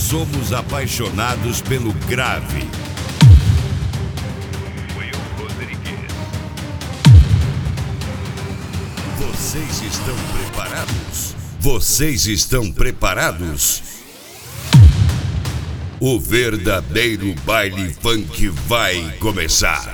somos apaixonados pelo grave. Vocês estão preparados? Vocês estão preparados? O verdadeiro baile funk vai começar.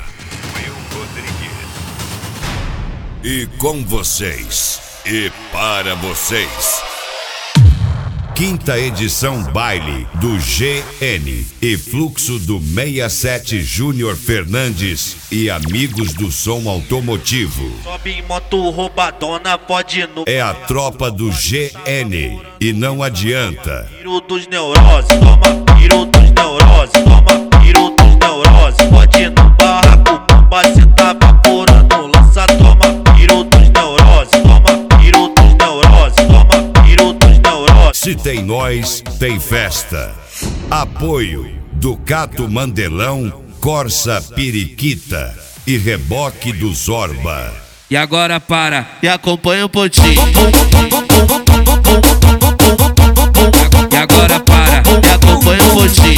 E com vocês, e para vocês, quinta edição baile do GN e fluxo do 67 Júnior Fernandes e amigos do som automotivo. Sobe em moto roubadona, pode no... É a tropa do GN e não adianta. Piro dos neuroses, toma piro dos neuroses, toma piro dos neuroses. Pode no barraco, bomba, cê tá vaporando, lança, toma piro dos neuroses, toma piro dos neuroses, toma piro dos neuroses. Se tem nós, tem festa. Apoio Ducato Mandelão, Corsa Periquita e Reboque do Zorba. E agora para E acompanha o pontinho. E agora para E acompanha o pontinho.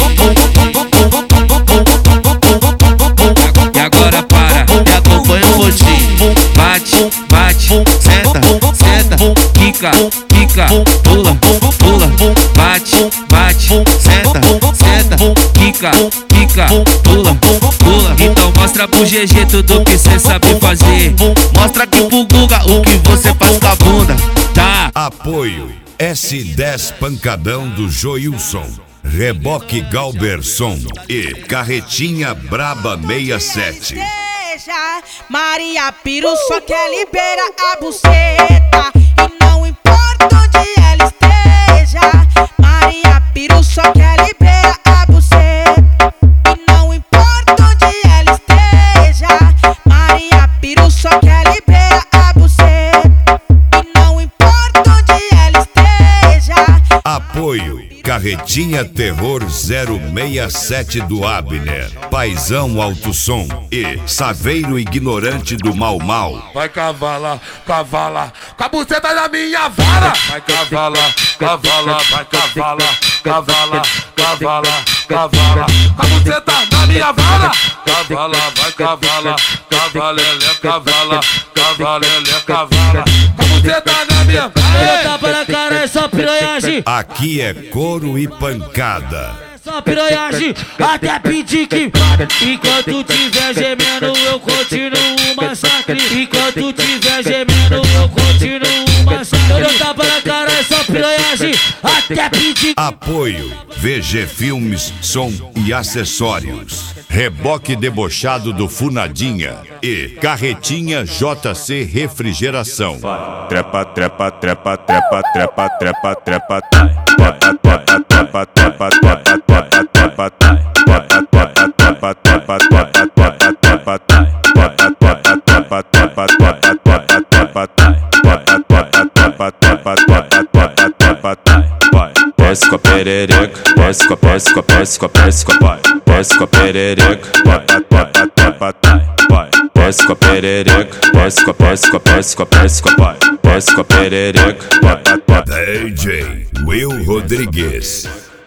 E agora para E acompanha o pontinho. Bate, bate, senta, senta, quica, quica, pula, pula. Bate, bate, senta, senta, quica, quica, pula, pula. Então mostra pro GG tudo que cê sabe fazer. Mostra aqui pro Guga o que você faz com a bunda. Tá. Apoio S10 Pancadão do Joilson, Reboque Galberson e Carretinha Braba 67. Maria Piro só quer libera a buceta e não importa onde ela esteja. Maria Piro só quer libera a buceta e não importa onde ela esteja. Maria Piro só quer libera a buceta e não importa onde ela esteja. Apoio Carretinha Terror 067 do Abner, Paizão Alto Som e Saveiro Ignorante do Mau Mau. Vai cavala, cavala, com a buceta da minha vara. Vai cavala, cavala, vai cavala, cavala, cavala, cavala, com a buceta da minha vara. Cavala, vai cavala, cavalele, cavala, cavalele, cavala, com a buceta da minha vara. Tapa na cara, é só piranhagem. Aqui é couro e pancada. Só piranhagem, até pedir que enquanto tiver gemendo eu continuo o massacre. Enquanto tiver gemendo eu continuo o massacre. Eu dou tapa na cara, é só piranhagem, até pedir. Apoio VG Filmes, Som e Acessórios, Reboque Debochado do Funadinha e Carretinha JC Refrigeração. Trepa, trepa, trepa, trepa, trepa, trepa, trepa, trepa, trepa, trepa, trepa, trepa, desce com a perereca, desce com a perereca, desce com a perereca, desce com a perereca, desce com a perereca. DJ Will Rodrigues.